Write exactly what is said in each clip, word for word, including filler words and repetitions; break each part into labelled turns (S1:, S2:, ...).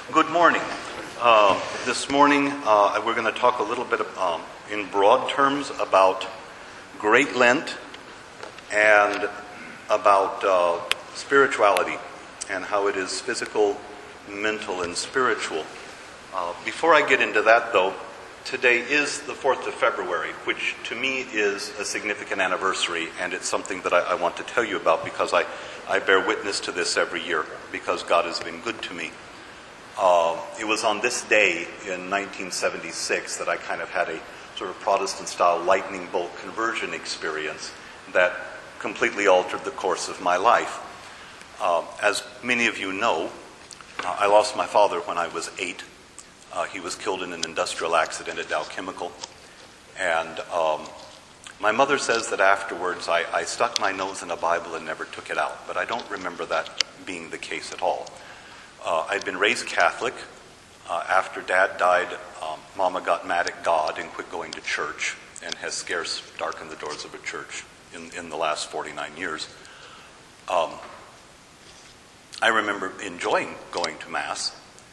S1: Good morning. Uh, this morning, uh, we're going to talk a little bit of, um, in broad terms about Great Lent and about uh, spirituality and how it is physical, mental, and spiritual. Uh, before I get into that, though, today is the fourth of February, which to me is a significant anniversary, and it's something that I, I want to tell you about because I, I bear witness to this every year because God has been good to me. Uh, it was on this day in nineteen seventy-six that I kind of had a sort of Protestant-style lightning bolt conversion experience that completely altered the course of my life. Uh, as many of you know, uh, I lost my father when I was eight. Uh, he was killed in an industrial accident at Dow Chemical. And um, my mother says that afterwards I, I stuck my nose in a Bible and never took it out. But I don't remember that being the case at all. Uh, I'd been raised Catholic. Uh, after Dad died, um, Mama got mad at God and quit going to church and has scarce darkened the doors of a church in, in the last forty-nine years. Um, I remember enjoying going to Mass,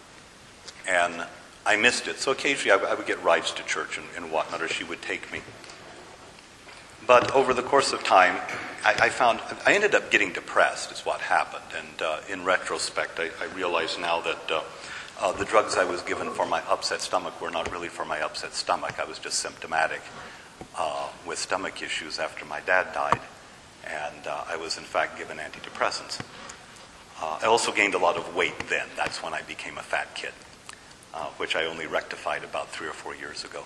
S1: and I missed it. So occasionally I, w- I would get rides to church and, and whatnot, or she would take me. But over the course of time, I, I found, I ended up getting depressed is what happened. And uh, in retrospect, I, I realize now that uh, uh, the drugs I was given for my upset stomach were not really for my upset stomach. I was just symptomatic uh, with stomach issues after my dad died. And uh, I was in fact given antidepressants. Uh, I also gained a lot of weight then. That's when I became a fat kid, uh, which I only rectified about three or four years ago.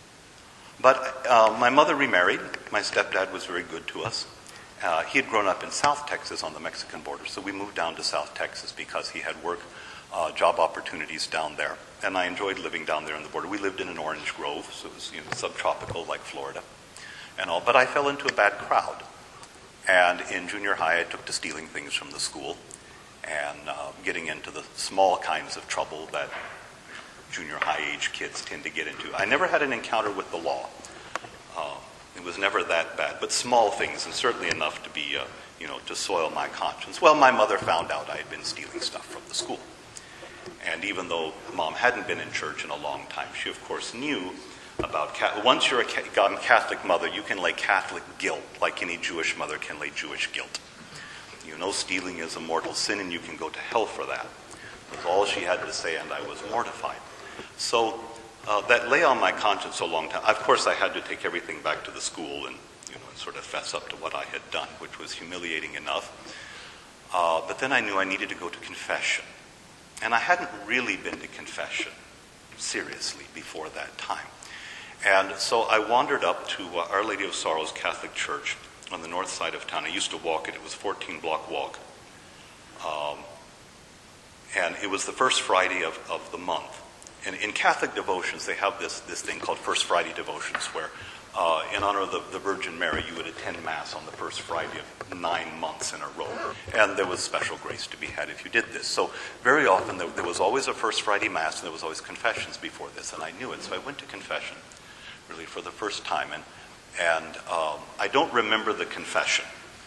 S1: But uh, my mother remarried. My stepdad was very good to us. Uh, he had grown up in South Texas on the Mexican border, so we moved down to South Texas because he had work, uh, job opportunities down there. And I enjoyed living down there on the border. We lived in an orange grove, so it was you know, subtropical like Florida and all. But I fell into a bad crowd. And in junior high, I took to stealing things from the school and uh, getting into the small kinds of trouble that junior high age kids tend to get into. I never had an encounter with the law. Uh, it was never that bad, but small things, and certainly enough to be, uh, you know, to soil my conscience. Well, my mother found out I had been stealing stuff from the school. And even though Mom hadn't been in church in a long time, she of course knew about, Catholic. Once you're a Catholic mother, you can lay Catholic guilt like any Jewish mother can lay Jewish guilt. You know stealing is a mortal sin and you can go to hell for that. That's all she had to say, and I was mortified. So uh, that lay on my conscience a long time. Of course, I had to take everything back to the school and, you know, and sort of fess up to what I had done, which was humiliating enough. Uh, but then I knew I needed to go to confession. And I hadn't really been to confession seriously before that time. And so I wandered up to uh, Our Lady of Sorrows Catholic Church on the north side of town. I used to walk it. It was a fourteen-block walk. Um, and it was the first Friday of, of the month. And in Catholic devotions, they have this, this thing called First Friday devotions, where uh, in honor of the, the Virgin Mary, you would attend Mass on the first Friday of nine months in a row. And there was special grace to be had if you did this. So very often, there, there was always a First Friday Mass, and there was always confessions before this, and I knew it. So I went to confession, really, for the first time. And, and um, I don't remember the confession,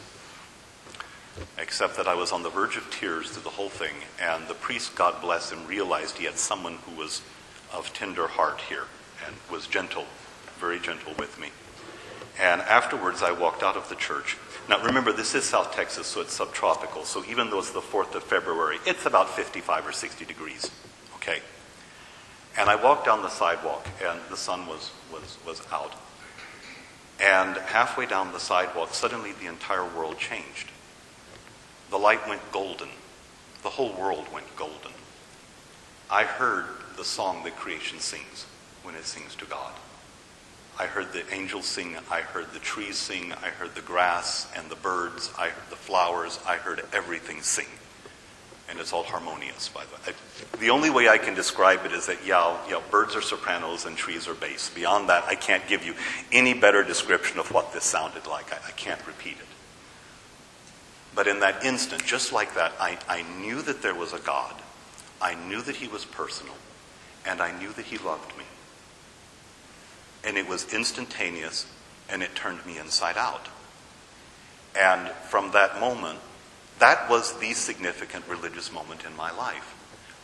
S1: except that I was on the verge of tears through the whole thing, and the priest, God bless him, realized he had someone who was of tender heart here and was gentle, very gentle with me. And afterwards, I walked out of the church. Now, remember, this is South Texas, so it's subtropical, so even though it's the fourth of February, it's about fifty-five or sixty degrees, okay? And I walked down the sidewalk, and the sun was, was, was out. And halfway down the sidewalk, suddenly the entire world changed. The light went golden. The whole world went golden. I heard the song that creation sings when it sings to God. I heard the angels sing. I heard the trees sing. I heard the grass and the birds. I heard the flowers. I heard everything sing. And it's all harmonious, by the way. I, the only way I can describe it is that, yeah, yeah, birds are sopranos and trees are bass. Beyond that, I can't give you any better description of what this sounded like. I, I can't repeat it. But in that instant, just like that, I, I knew that there was a God. I knew that he was personal. And I knew that he loved me. And it was instantaneous, and it turned me inside out. And from that moment, that was the significant religious moment in my life.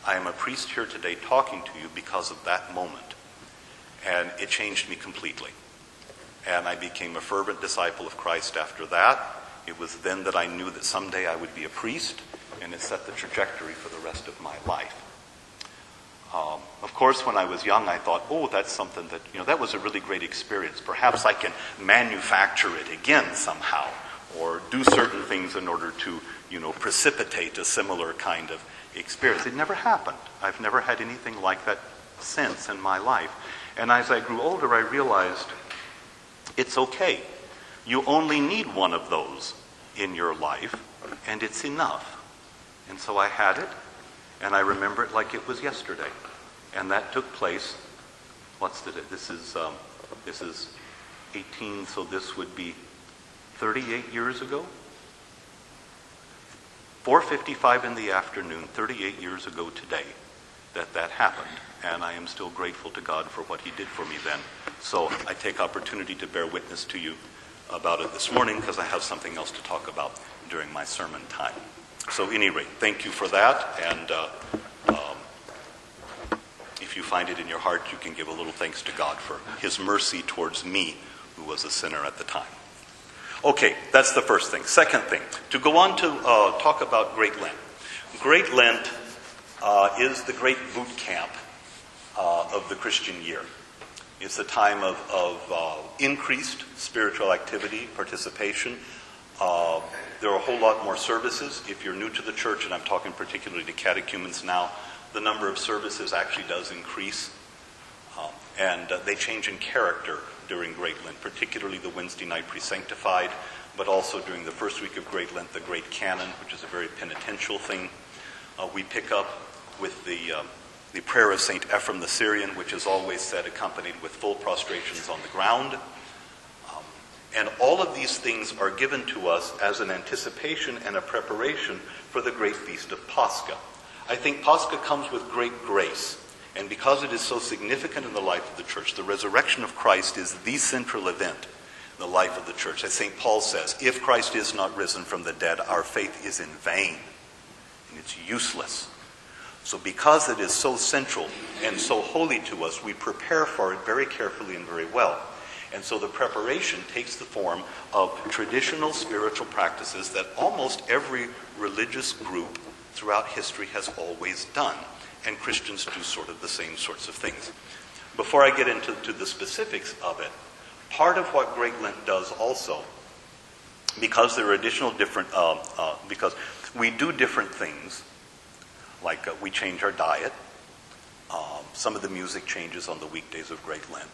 S1: I am a priest here today talking to you because of that moment. And it changed me completely. And I became a fervent disciple of Christ after that. It was then that I knew that someday I would be a priest, and it set the trajectory for the rest of my life. Um, of course, when I was young, I thought, oh, that's something that, you know, that was a really great experience. Perhaps I can manufacture it again somehow, or do certain things in order to, you know, precipitate a similar kind of experience. It never happened. I've never had anything like that since in my life. And as I grew older, I realized it's okay. You only need one of those in your life, and it's enough. And so I had it, and I remember it like it was yesterday. And that took place, what's the, this is, um, this is eighteen, so this would be thirty-eight years ago? four fifty-five in the afternoon, thirty-eight years ago today, that that happened. And I am still grateful to God for what he did for me then. So I take opportunity to bear witness to you about it this morning because I have something else to talk about during my sermon time. So at any rate, thank you for that. And uh, um, if you find it in your heart, you can give a little thanks to God for his mercy towards me, who was a sinner at the time. Okay, that's the first thing. Second thing, to go on to uh, talk about Great Lent. Great Lent uh, is the great boot camp uh, of the Christian year. It's a time of, of uh, increased spiritual activity, participation. Uh, there are a whole lot more services. If you're new to the church, and I'm talking particularly to catechumens now, the number of services actually does increase. Um, and uh, they change in character during Great Lent, particularly the Wednesday night pre-sanctified, but also during the first week of Great Lent, the Great Canon, which is a very penitential thing. Uh, we pick up with the uh, the prayer of Saint Ephrem the Syrian, which is always said accompanied with full prostrations on the ground. Um, and all of these things are given to us as an anticipation and a preparation for the great feast of Pascha. I think Pascha comes with great grace. And because it is so significant in the life of the church, the resurrection of Christ is the central event in the life of the church. As Saint Paul says, if Christ is not risen from the dead, our faith is in vain, and it's useless. So because it is so central and so holy to us, we prepare for it very carefully and very well. And so the preparation takes the form of traditional spiritual practices that almost every religious group throughout history has always done. And Christians do sort of the same sorts of things. Before I get into to the specifics of it, part of what Great Lent does also, because there are additional different, uh, uh, because we do different things, like uh, we change our diet. Um, some of the music changes on the weekdays of Great Lent.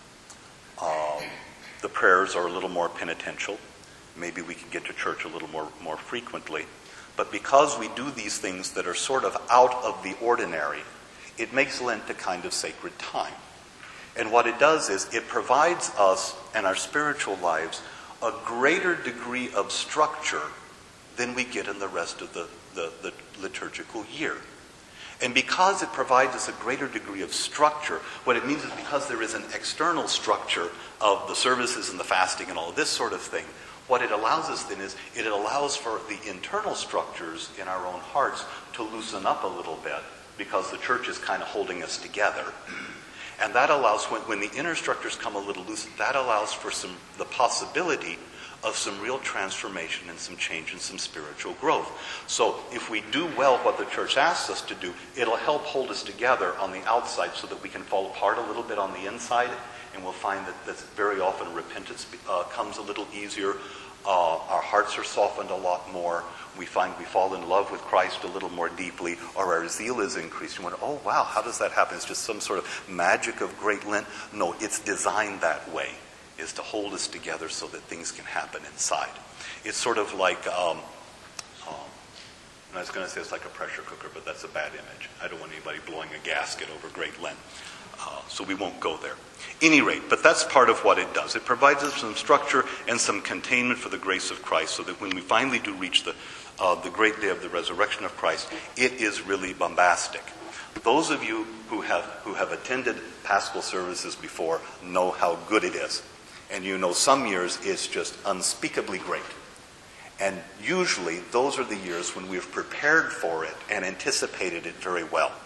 S1: Um, the prayers are a little more penitential. Maybe we can get to church a little more, more frequently. But because we do these things that are sort of out of the ordinary, it makes Lent a kind of sacred time. And what it does is it provides us and our spiritual lives a greater degree of structure than we get in the rest of the, the, the liturgical year. And because it provides us a greater degree of structure, what it means is because there is an external structure of the services and the fasting and all of this sort of thing, what it allows us then is it allows for the internal structures in our own hearts to loosen up a little bit because the church is kind of holding us together. And that allows, when, when the inner structures come a little loose, that allows for some the possibility of some real transformation and some change and some spiritual growth. So if we do well what the church asks us to do, it'll help hold us together on the outside so that we can fall apart a little bit on the inside. And we'll find that, that very often repentance uh, comes a little easier. Uh, our hearts are softened a lot more. We find we fall in love with Christ a little more deeply, or our zeal is increased. You wonder, oh wow, how does that happen? It's just some sort of magic of Great Lent. No, it's designed that way, is to hold us together so that things can happen inside. It's sort of like, um, um, and I was going to say it's like a pressure cooker, but that's a bad image. I don't want anybody blowing a gasket over Great Lent. Uh, so we won't go there. Any rate, but that's part of what it does. It provides us some structure and some containment for the grace of Christ so that when we finally do reach the, uh, the great day of the resurrection of Christ, it is really bombastic. Those of you who have, who have attended Paschal services before know how good it is. And you know some years it's just unspeakably great. And usually those are the years when we've prepared for it and anticipated it very well.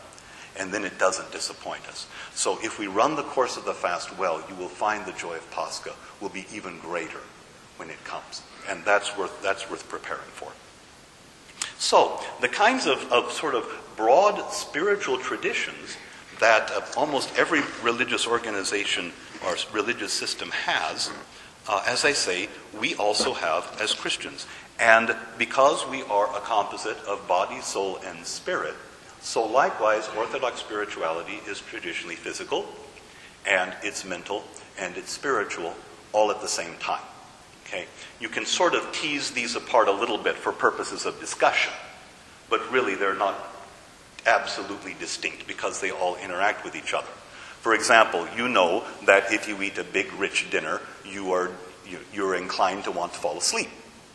S1: and then it doesn't disappoint us. So if we run the course of the fast well, you will find the joy of Pascha will be even greater when it comes. And that's worth, that's worth preparing for. So the kinds of, of sort of broad spiritual traditions that uh, almost every religious organization or religious system has, uh, as I say, we also have as Christians. And because we are a composite of body, soul, and spirit, so likewise, Orthodox spirituality is traditionally physical, and it's mental, and it's spiritual, all at the same time. Okay? You can sort of tease these apart a little bit for purposes of discussion, but really they're not absolutely distinct because they all interact with each other. For example, you know that if you eat a big, rich dinner, you are, you, you're inclined to want to fall asleep.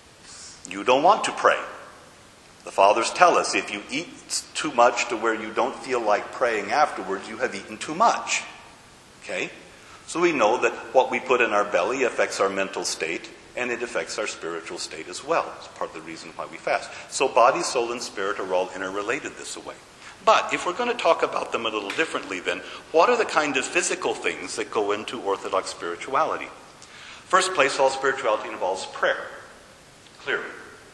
S1: You don't want to pray. The fathers tell us if you eat too much to where you don't feel like praying afterwards, you have eaten too much. Okay? So we know that what we put in our belly affects our mental state, and it affects our spiritual state as well. It's part of the reason why we fast. So body, soul, and spirit are all interrelated this way. But if we're going to talk about them a little differently then, what are the kind of physical things that go into Orthodox spirituality? First place, all spirituality involves prayer. Clearly.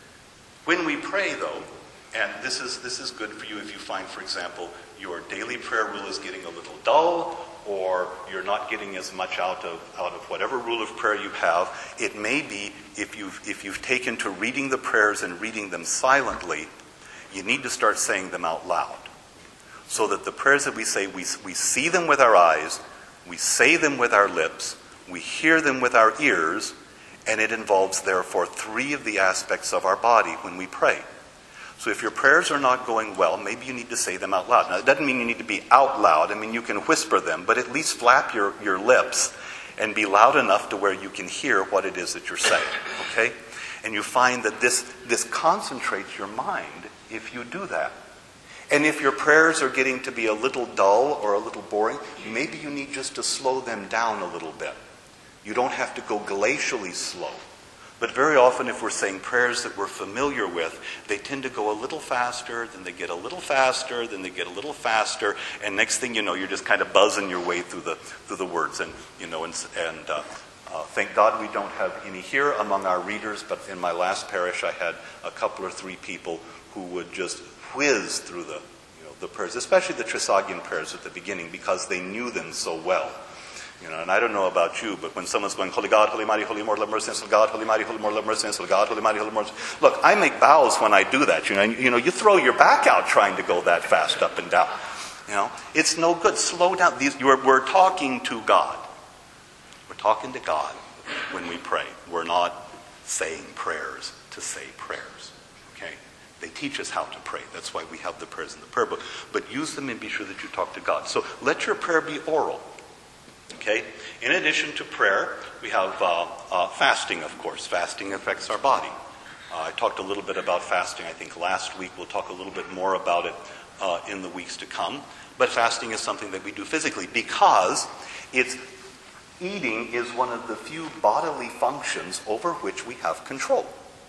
S1: When we pray, though, and this is this is good for you if you find, for example, your daily prayer rule is getting a little dull, or you're not getting as much out of out of whatever rule of prayer you have. It may be if you've if you've taken to reading the prayers and reading them silently, you need to start saying them out loud. So that the prayers that we say, we we see them with our eyes, we say them with our lips, we hear them with our ears, and it involves, therefore, three of the aspects of our body when we pray. So if your prayers are not going well, maybe you need to say them out loud. Now, it doesn't mean you need to be out loud. I mean, you can whisper them, but at least flap your, your lips and be loud enough to where you can hear what it is that you're saying, okay? And you find that this, this concentrates your mind if you do that. And if your prayers are getting to be a little dull or a little boring, maybe you need just to slow them down a little bit. You don't have to go glacially slow. But very often if we're saying prayers that we're familiar with, they tend to go a little faster, then they get a little faster, then they get a little faster, and next thing you know, you're just kind of buzzing your way through the through the words. And you know, and, and uh, uh, thank God we don't have any here among our readers, but in my last parish I had a couple or three people who would just whiz through the you know the prayers, especially the Trisagion prayers at the beginning, because they knew them so well. You know, and I don't know about you, but when someone's going, Holy God, Holy Mighty, Holy Lord, have mercy, Holy God, Holy Mighty, Holy Lord, have mercy, Holy God, Holy Mighty, Holy Lord. Look, I make bows when I do that. You know, you know, you throw your back out trying to go that fast up and down. You know, it's no good. Slow down. These, you're, we're talking to God. We're talking to God when we pray. We're not saying prayers to say prayers. Okay? They teach us how to pray. That's why we have the prayers in the prayer book. But use them and be sure that you talk to God. So let your prayer be oral. Okay? In addition to prayer, we have uh, uh, fasting, of course. Fasting affects our body. Uh, I talked a little bit about fasting, I think, last week. We'll talk a little bit more about it uh, in the weeks to come. But fasting is something that we do physically because it's eating is one of the few bodily functions over which we have control.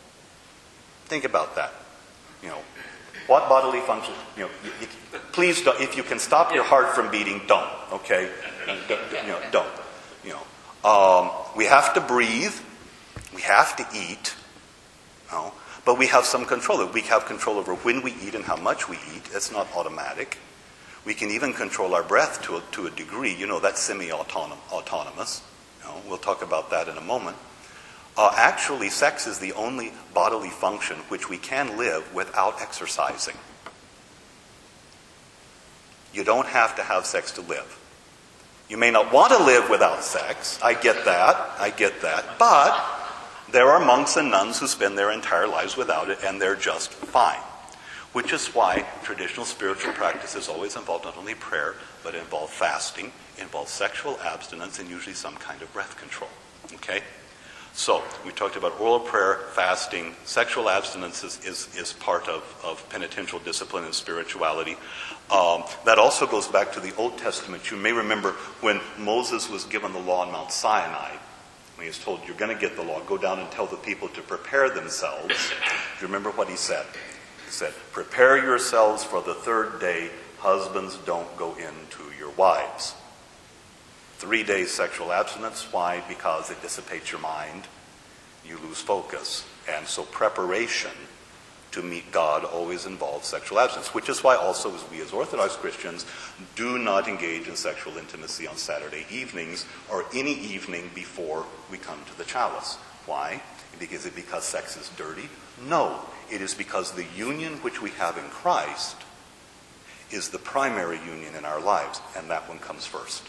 S1: Think about that. You know, what bodily function? You know, you, you, please don't. If you can stop your heart from beating, don't. Okay, don't, you know, don't. You know, um, we have to breathe. We have to eat. You know, but we have some control. We have control over when we eat and how much we eat. It's not automatic. We can even control our breath to a, to a degree. You know, that's semi-autonomous. You know, we'll talk about that in a moment. Uh, actually, sex is the only bodily function which we can live without exercising. You don't have to have sex to live. You may not want to live without sex. I get that. I get that. But there are monks and nuns who spend their entire lives without it, and they're just fine. Which is why traditional spiritual practices always involve not only prayer, but involve fasting, involve sexual abstinence, and usually some kind of breath control. Okay? So, we talked about oral prayer, fasting. Sexual abstinence is, is, is part of, of penitential discipline and spirituality. Um, that also goes back to the Old Testament. You may remember when Moses was given the law on Mount Sinai, when he was told, you're going to get the law, go down and tell the people to prepare themselves. Do you remember what he said? He said, prepare yourselves for the third day husbands, don't go into your wives. Three days sexual abstinence. Why? Because it dissipates your mind. You lose focus. And so preparation to meet God always involves sexual abstinence, which is why also as we as Orthodox Christians do not engage in sexual intimacy on Saturday evenings or any evening before we come to the chalice. Why? Is it because sex is dirty? No. It is because the union which we have in Christ is the primary union in our lives, and that one comes first.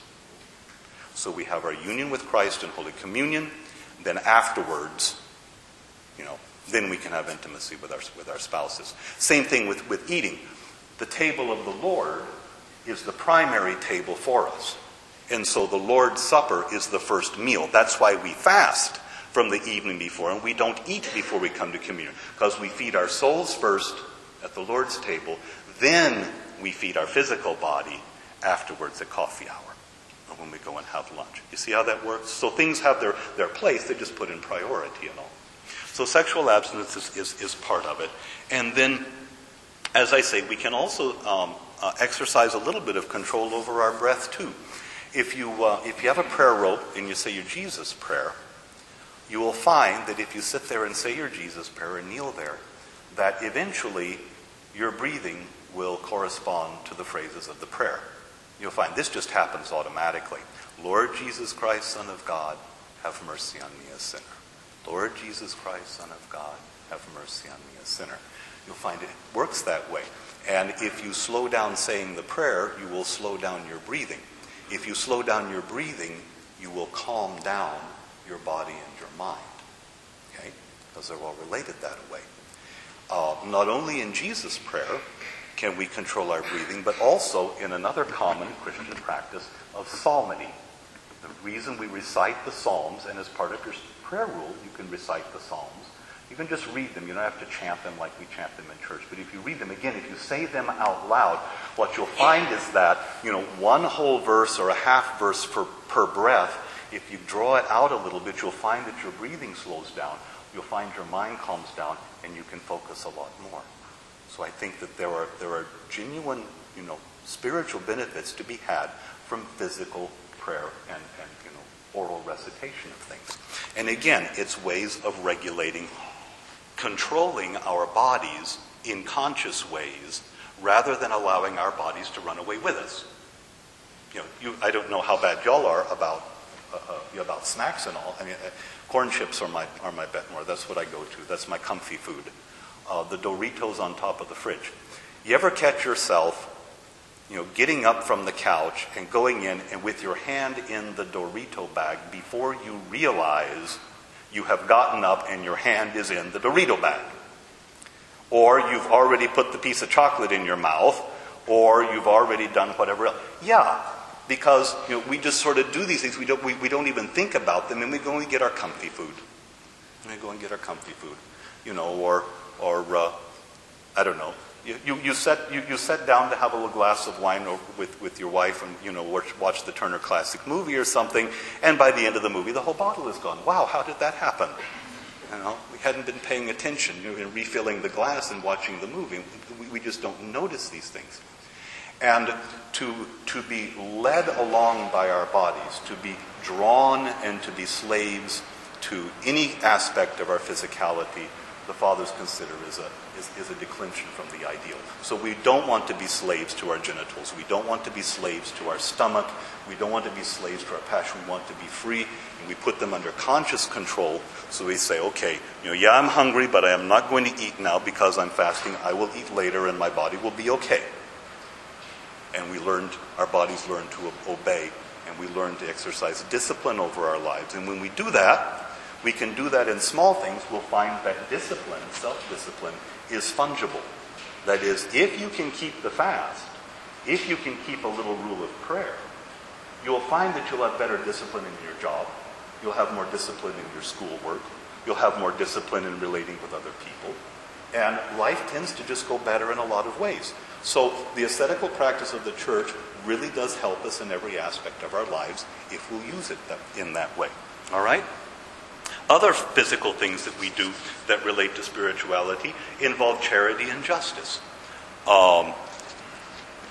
S1: So we have our union with Christ in Holy Communion, then afterwards, you know, then we can have intimacy with our with our spouses. Same thing with, with eating. The table of the Lord is the primary table for us. And so the Lord's Supper is the first meal. That's why we fast from the evening before, and we don't eat before we come to communion, because we feed our souls first at the Lord's table, then we feed our physical body afterwards at coffee hour, or when we go and have lunch. You see how that works? So things have their, their place, they just put in priority and all. So sexual abstinence is, is, is part of it. And then, as I say, we can also um, uh, exercise a little bit of control over our breath too. If you, uh, if you have a prayer rope and you say your Jesus prayer, you will find that if you sit there and say your Jesus prayer and kneel there, that eventually your breathing will correspond to the phrases of the prayer. You'll find this just happens automatically. Lord Jesus Christ, Son of God, have mercy on me, a sinner. Lord Jesus Christ, Son of God, have mercy on me, a sinner. You'll find it works that way. And if you slow down saying the prayer, you will slow down your breathing. If you slow down your breathing, you will calm down your body and your mind. Okay? Because they're all related that way. Uh, not only in Jesus' prayer can we control our breathing, but also in another common Christian practice of psalmody. The reason we recite the Psalms, and as part of your prayer rule, you can recite the Psalms. You can just read them. You don't have to chant them like we chant them in church. But if you read them, again, if you say them out loud, what you'll find is that, you know, one whole verse or a half verse per, per breath, if you draw it out a little bit, you'll find that your breathing slows down. You'll find your mind calms down, and you can focus a lot more. So I think that there are there are genuine, you know, spiritual benefits to be had from physical prayer and, and you know, oral recitation of things. And again, it's ways of regulating, controlling our bodies in conscious ways, rather than allowing our bodies to run away with us. You know, you, I don't know how bad y'all are about uh, uh, about snacks and all. I mean, uh, corn chips are my are my bet more. That's what I go to. That's my comfy food. Uh, the Doritos on top of the fridge. You ever catch yourself, you know, getting up from the couch and going in and with your hand in the Dorito bag before you realize you have gotten up and your hand is in the Dorito bag? Or you've already put the piece of chocolate in your mouth, or you've already done whatever else. Yeah, because, you know, we just sort of do these things. We don't, we, we don't even think about them, and we go and get our comfy food. And we go and get our comfy food, you know, or, or uh, I don't know. You, you, you, set, you, you set down to have a little glass of wine with, with your wife and, you know, watch, watch the Turner Classic Movie or something, and by the end of the movie, the whole bottle is gone. Wow, how did that happen? You know, we hadn't been paying attention, you know, in refilling the glass and watching the movie. We, we just don't notice these things. And to, to be led along by our bodies, to be drawn and to be slaves to any aspect of our physicality, the fathers consider is a, is, is a declension from the ideal. So we don't want to be slaves to our genitals. We don't want to be slaves to our stomach. We don't want to be slaves to our passion. We want to be free, and we put them under conscious control. So we say, okay, you know, yeah, I'm hungry, but I am not going to eat now because I'm fasting. I will eat later, and my body will be okay. And we learned, our bodies learn to obey, and we learn to exercise discipline over our lives. And when we do that, we can do that in small things. We'll find that discipline, self-discipline, is fungible. That is, if you can keep the fast, if you can keep a little rule of prayer, you'll find that you'll have better discipline in your job. You'll have more discipline in your schoolwork. You'll have more discipline in relating with other people. And life tends to just go better in a lot of ways. So the ascetical practice of the church really does help us in every aspect of our lives if we'll use it in that way. All right? Other physical things that we do that relate to spirituality involve charity and justice. Um,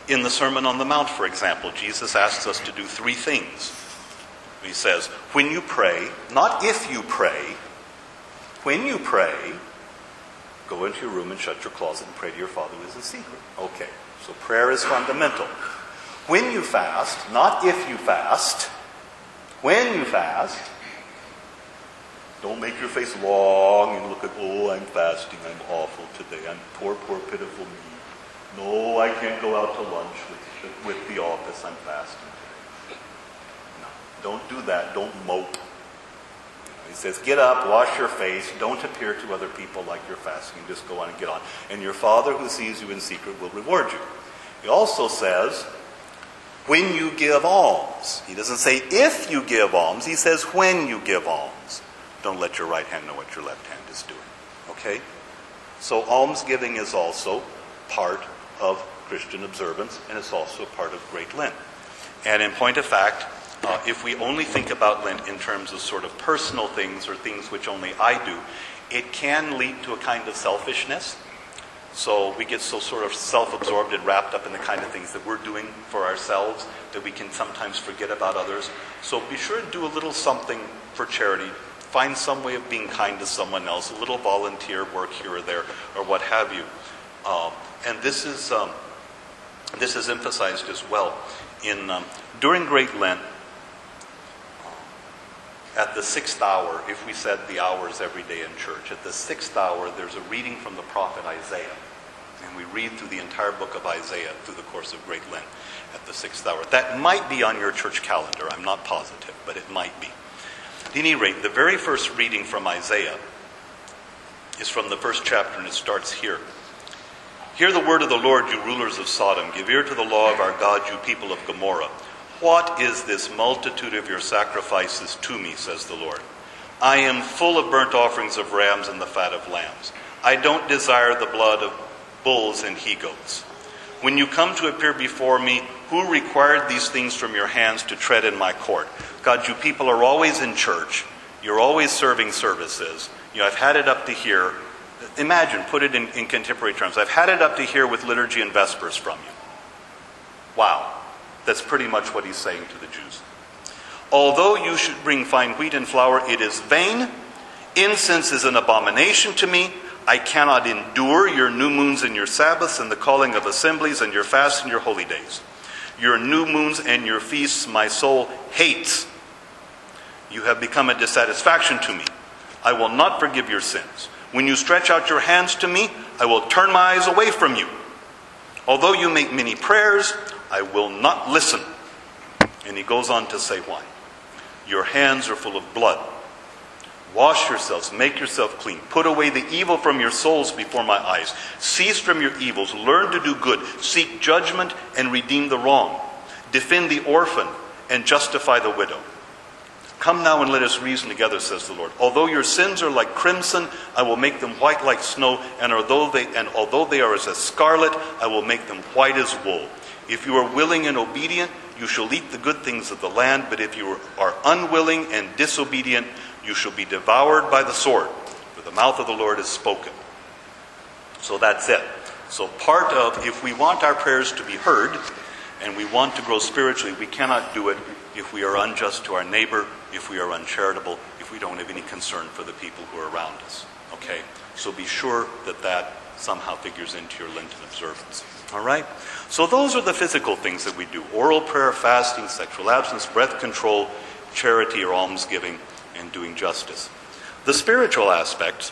S1: In the Sermon on the Mount, for example, Jesus asks us to do three things. He says, when you pray, not if you pray, when you pray, go into your room and shut your closet and pray to your Father who is in secret. Okay, so prayer is fundamental. When you fast, not if you fast, when you fast, don't make your face long and look at, oh, I'm fasting, I'm awful today, I'm poor, poor, pitiful me. No, I can't go out to lunch with, with the office, I'm fasting today. No, don't do that, don't mope. He says, get up, wash your face, don't appear to other people like you're fasting, just go on and get on. And your Father who sees you in secret will reward you. He also says, when you give alms. He doesn't say if you give alms, he says when you give alms. Don't let your right hand know what your left hand is doing. Okay? So almsgiving is also part of Christian observance, and it's also part of Great Lent. And in point of fact, uh, if we only think about Lent in terms of sort of personal things or things which only I do, it can lead to a kind of selfishness. So we get so sort of self-absorbed and wrapped up in the kind of things that we're doing for ourselves that we can sometimes forget about others. So be sure to do a little something for charity. Find some way of being kind to someone else, a little volunteer work here or there, or what have you. Um, and this is um, this is emphasized as well in um, during Great Lent. At the sixth hour, if we said the hours every day in church, at the sixth hour, there's a reading from the prophet Isaiah. And we read through the entire book of Isaiah through the course of Great Lent at the sixth hour. That might be on your church calendar. I'm not positive, but it might be. At any rate, the very first reading from Isaiah is from the first chapter, and it starts here. Hear the word of the Lord, you rulers of Sodom. Give ear to the law of our God, you people of Gomorrah. What is this multitude of your sacrifices to me, says the Lord? I am full of burnt offerings of rams and the fat of lambs. I don't desire the blood of bulls and he-goats. When you come to appear before me, who required these things from your hands to tread in my court? God, you people are always in church. You're always serving services. You know, I've had it up to here. Imagine, put it in, in contemporary terms. I've had it up to here with liturgy and vespers from you. Wow. That's pretty much what he's saying to the Jews. Although you should bring fine wheat and flour, it is vain. Incense is an abomination to me. I cannot endure your new moons and your Sabbaths and the calling of assemblies and your fasts and your holy days. Your new moons and your feasts my soul hates. You have become a dissatisfaction to me. I will not forgive your sins. When you stretch out your hands to me, I will turn my eyes away from you. Although you make many prayers, I will not listen. And he goes on to say why. Your hands are full of blood. Wash yourselves, make yourself clean. Put away the evil from your souls before my eyes. Cease from your evils. Learn to do good. Seek judgment and redeem the wrong. Defend the orphan and justify the widow. Come now and let us reason together, says the Lord. Although your sins are like crimson, I will make them white like snow, and although they and although they are as a scarlet, I will make them white as wool. If you are willing and obedient, you shall eat the good things of the land, but if you are unwilling and disobedient, you shall be devoured by the sword, for the mouth of the Lord has spoken. So that's it. So part of, if we want our prayers to be heard, and we want to grow spiritually, we cannot do it if we are unjust to our neighbor, if we are uncharitable, if we don't have any concern for the people who are around us. Okay? So be sure that that somehow figures into your Lenten observance. All right? So those are the physical things that we do. Oral prayer, fasting, sexual abstinence, breath control, charity or almsgiving, and doing justice. The spiritual aspects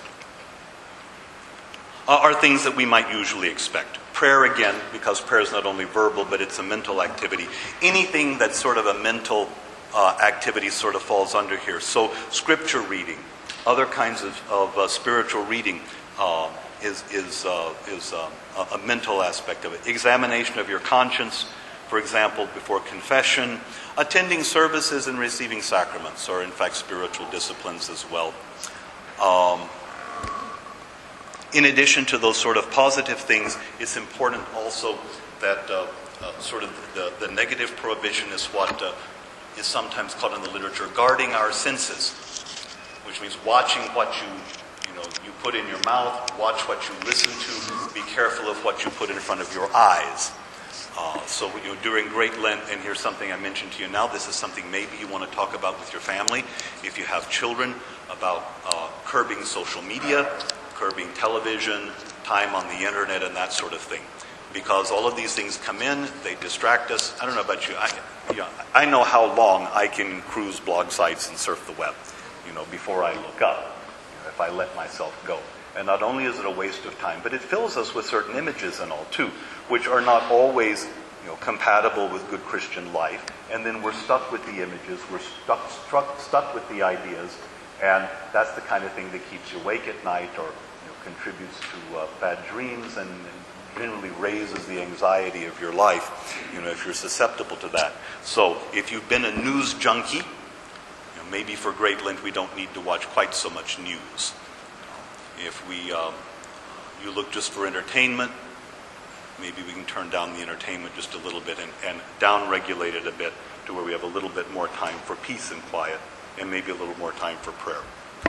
S1: are things that we might usually expect. Prayer, again, because prayer is not only verbal, but it's a mental activity. Anything that's sort of a mental uh, activity sort of falls under here. So scripture reading, other kinds of, of uh, spiritual reading uh, is, is, uh, is uh, a, a mental aspect of it. Examination of your conscience, for example, before confession. Attending services and receiving sacraments are, in fact, spiritual disciplines as well. Um, in addition to those sort of positive things, it's important also that uh, uh, sort of the, the negative prohibition is what uh, is sometimes called in the literature guarding our senses, which means watching what you, you know, you put in your mouth, watch what you listen to, be careful of what you put in front of your eyes. Uh, so you know, during Great Lent, and here's something I mentioned to you now, this is something maybe you want to talk about with your family. If you have children, about uh, curbing social media, curbing television, time on the internet, and that sort of thing. Because all of these things come in, they distract us. I don't know about you. I, you know, I know how long I can cruise blog sites and surf the web, you know, before I look up, you know, if I let myself go. And not only is it a waste of time, but it fills us with certain images and all too, which are not always, you know, compatible with good Christian life. And then we're stuck with the images, we're stuck, struck, stuck with the ideas, and that's the kind of thing that keeps you awake at night, or you know, contributes to uh, bad dreams, and, and generally raises the anxiety of your life, you know, if you're susceptible to that. So if you've been a news junkie, you know, maybe for Great Lent we don't need to watch quite so much news. If we, um, you look just for entertainment, maybe we can turn down the entertainment just a little bit and, and down-regulate it a bit to where we have a little bit more time for peace and quiet, and maybe a little more time for prayer.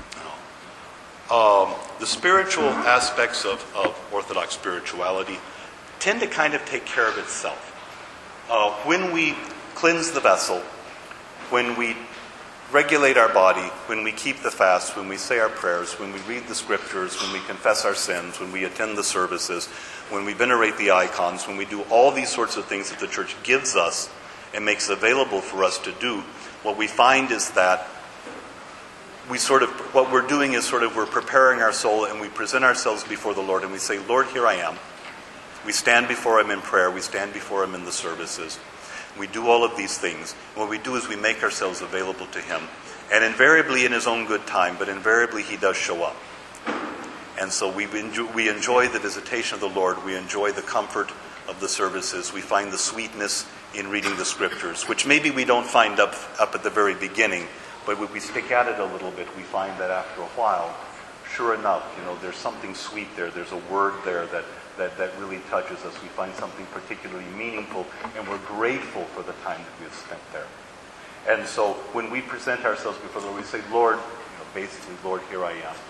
S1: Um, the spiritual aspects of, of Orthodox spirituality tend to kind of take care of itself. Uh, when we cleanse the vessel, when we regulate our body, when we keep the fast, when we say our prayers, when we read the scriptures, when we confess our sins, when we attend the services, when we venerate the icons, when we do all these sorts of things that the church gives us and makes available for us to do, what we find is that we sort of, what we're doing is sort of we're preparing our soul, and we present ourselves before the Lord and we say, Lord, here I am. We stand before Him in prayer. We stand before Him in the services. We do all of these things. And what we do is we make ourselves available to Him. And invariably in His own good time, but invariably He does show up. And so we enjoy, we enjoy the visitation of the Lord. We enjoy the comfort of the services. We find the sweetness in reading the scriptures, which maybe we don't find up, up at the very beginning. But when we stick at it a little bit, we find that after a while, sure enough, you know, there's something sweet there. There's a word there that, that, that really touches us. We find something particularly meaningful, and we're grateful for the time that we have spent there. And so when we present ourselves before the Lord, we say, Lord, you know, basically, Lord, here I am.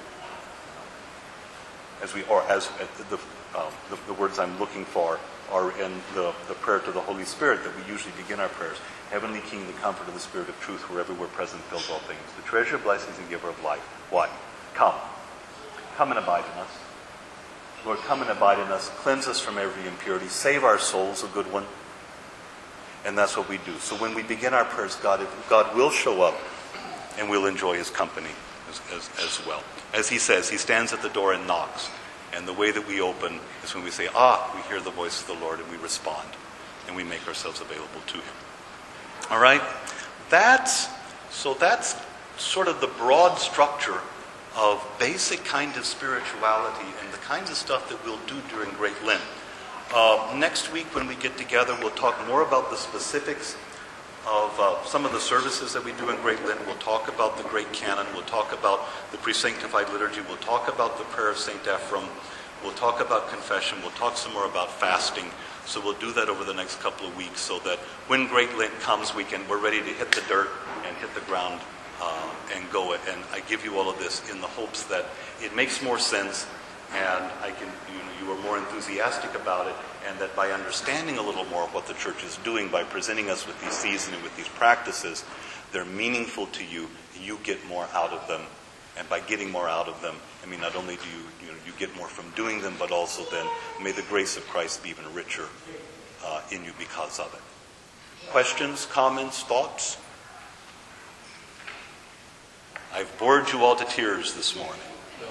S1: As we, or as uh, the, um, the, the words I'm looking for are in the, the prayer to the Holy Spirit that we usually begin our prayers. Heavenly King, the comfort of the Spirit of truth, wherever we're present, fills all things. The treasure of blessings and giver of life. What? Come. Come and abide in us. Lord, come and abide in us. Cleanse us from every impurity. Save our souls, a good one. And that's what we do. So when we begin our prayers, God, God will show up, and we'll enjoy His company as, as, as well. As He says, He stands at the door and knocks. And the way that we open is when we say, ah, we hear the voice of the Lord, and we respond. And we make ourselves available to Him. All right? That's, so that's sort of the broad structure of basic kind of spirituality and the kinds of stuff that we'll do during Great Lent. Uh, next week when we get together, we'll talk more about the specifics of uh, some of the services that we do in Great Lent. We'll talk about the Great Canon. We'll talk about the pre-sanctified liturgy. We'll talk about the prayer of Saint Ephrem. We'll talk about confession. We'll talk some more about fasting. So we'll do that over the next couple of weeks so that when Great Lent comes, we can, we're ready to hit the dirt and hit the ground uh, and go it. And I give you all of this in the hopes that it makes more sense, and I can, you know, you are more enthusiastic about it, and that by understanding a little more of what the church is doing, by presenting us with these seasons and with these practices, they're meaningful to you. You get more out of them. And by getting more out of them, I mean, not only do you, you know, you get more from doing them, but also then may the grace of Christ be even richer uh, in you because of it. Questions, comments, thoughts? I've bored you all to tears this morning.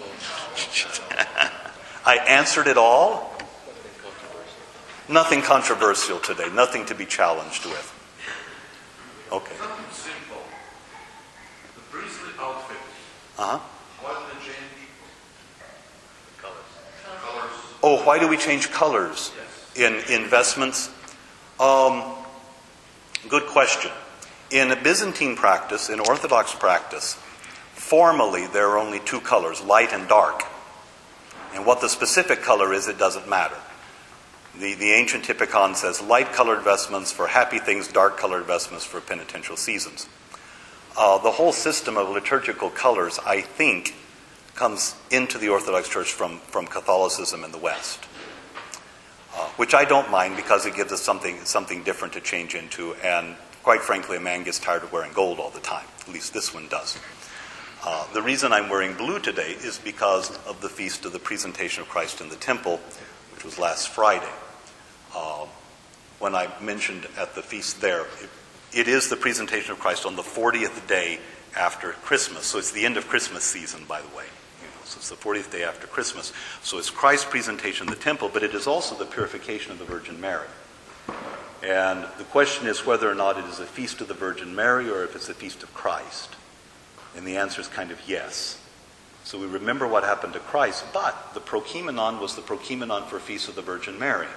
S1: I answered it all. Nothing controversial today. Nothing to be challenged with. Okay.
S2: Something simple. The priestly outfit.
S1: Uh-huh.
S2: Why do they change colors? Colors.
S1: Oh, why do we change colors
S2: Yes.
S1: in, in vestments? Um, good question. In a Byzantine practice, in Orthodox practice, formally there are only two colors, light and dark. And what the specific color is, it doesn't matter. The, the ancient typicon says light-colored vestments for happy things, dark-colored vestments for penitential seasons. Uh, the whole system of liturgical colors, I think, comes into the Orthodox Church from, from Catholicism in the West. uh, which I don't mind because it gives us something something different to change into. And quite frankly, a man gets tired of wearing gold all the time. At least this one does. Uh, the reason I'm wearing blue today is because of the Feast of the Presentation of Christ in the Temple, which was last Friday. Uh, when I mentioned at the feast there, it, it is the presentation of Christ on the fortieth day after Christmas. So it's the end of Christmas season, by the way. You know, so it's the fortieth day after Christmas. So it's Christ's presentation in the temple, but it is also the purification of the Virgin Mary. And the question is whether or not it is a feast of the Virgin Mary or if it's a feast of Christ. And the answer is kind of yes. So we remember what happened to Christ, but the prokimenon was the prokimenon for Feast of the Virgin Mary.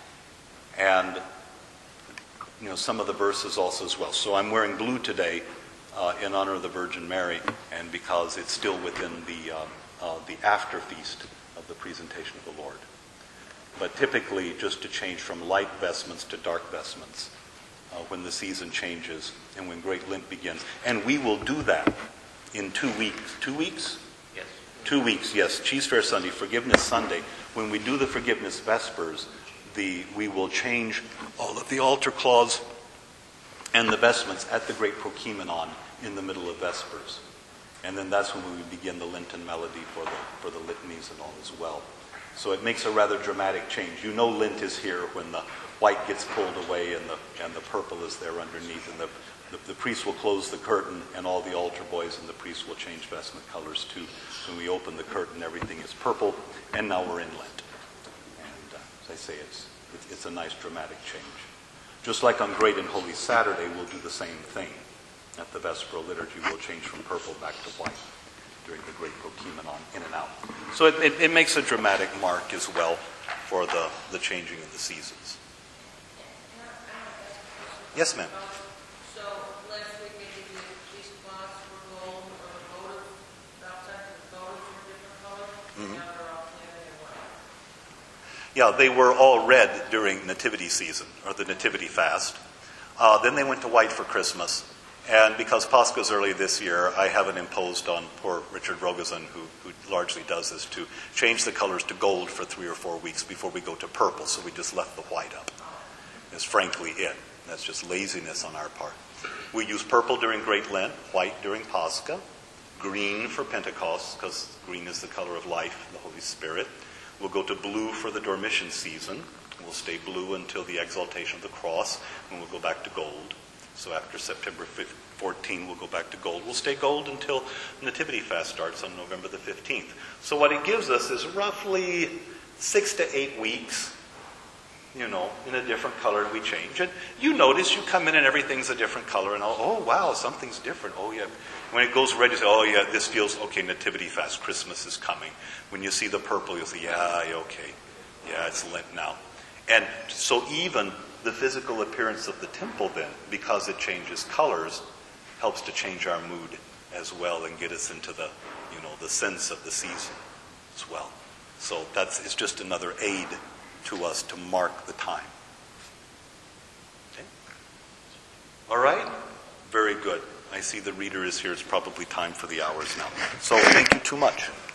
S1: And, you know, some of the verses also as well. So I'm wearing blue today uh, in honor of the Virgin Mary, and because it's still within the, uh, uh, the after feast of the presentation of the Lord. But typically, just to change from light vestments to dark vestments uh, when the season changes and when Great Lent begins. And we will do that in two weeks. Two weeks?
S2: Yes.
S1: Two weeks, yes. Cheese Fair Sunday, Forgiveness Sunday. When we do the Forgiveness Vespers, the we will change all of the altar cloths and the vestments at the Great Prokimenon in the middle of Vespers. And then that's when we begin the Lenten melody for the for the litanies and all as well. So it makes a rather dramatic change. You know Lent is here when the white gets pulled away and the and the purple is there underneath, and the, the, the priest will close the curtain and all the altar boys and the priests will change vestment colors too. When we open the curtain, everything is purple, and now we're in Lent. And uh, as I say, it's, it's it's a nice dramatic change. Just like on Great and Holy Saturday, we'll do the same thing. At the Vesperal Liturgy, we'll change from purple back to white during the Great Prokimenon, in and out. So it, it, it makes a dramatic mark as well for the, the changing of the seasons. Yes, ma'am.
S3: So last week maybe the cheese cloths were gold, or the votive, outside the votives were different colors, and now they're all clear and white.
S1: Yeah, they were all red during Nativity season, or the Nativity fast. Uh, then they went to white for Christmas. And because Pascha is early this year, I haven't imposed on poor Richard Rogozin, who, who largely does this, to change the colors to gold for three or four weeks before we go to purple. So we just left the white up. That's frankly it. That's just laziness on our part. We use purple during Great Lent, white during Pascha, green for Pentecost, because green is the color of life, the Holy Spirit. We'll go to blue for the Dormition season. We'll stay blue until the exaltation of the cross, and we'll go back to gold. So after September fourteenth, we'll go back to gold. We'll stay gold until Nativity Fast starts on November the fifteenth. So what it gives us is roughly six to eight weeks, you know, in a different color, and we change. And you notice you come in and everything's a different color, and oh, oh wow, something's different. Oh, yeah. When it goes red, you say, oh, yeah, this feels, okay, Nativity Fast, Christmas is coming. When you see the purple, you'll say, yeah, okay, yeah, it's Lent now. And so even the physical appearance of the temple then, because it changes colors, helps to change our mood as well and get us into the, you know, the sense of the season as well. So that's it's just another aid to us to mark the time. Okay? All right? Very good. I see the reader is here. It's probably time for the hours now. So thank you too much.